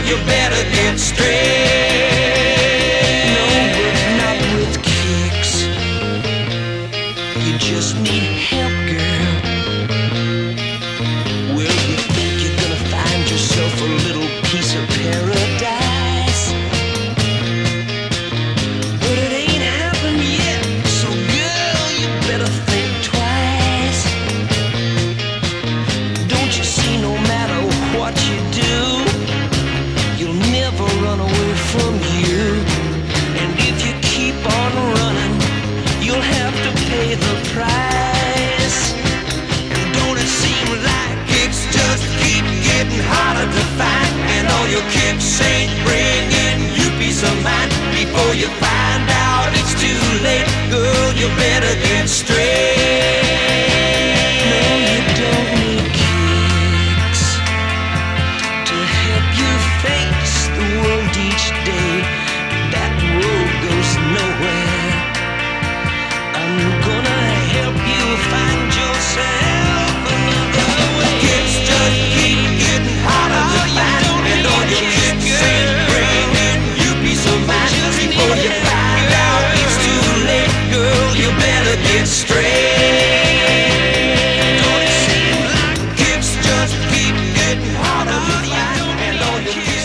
you better get straight. No, but not with kicks. You just need help, girl. Well, you think you're gonna find yourself a little piece of paradise, but it ain't happened yet. So, girl, you better think twice. Don't you see, no matter what you do, you'll never run away from you. And if you keep on running, you'll have to pay the price. And don't it seem like Kicks just keep getting harder to find, and all your kicks ain't bringing you peace of mind. Before you find out it's too late, girl, you better get straight. no, you don't need kicks to help you face the world each day. That road goes nowhere. I'm gonna help you find yourself another way. Kicks just keep getting harder to find, and all your kicks ain't bringing you peace of mind. Before you find out it's too late, girl, you better get straight. Don't it seem like Kicks just keep getting harder to find, and all your kicks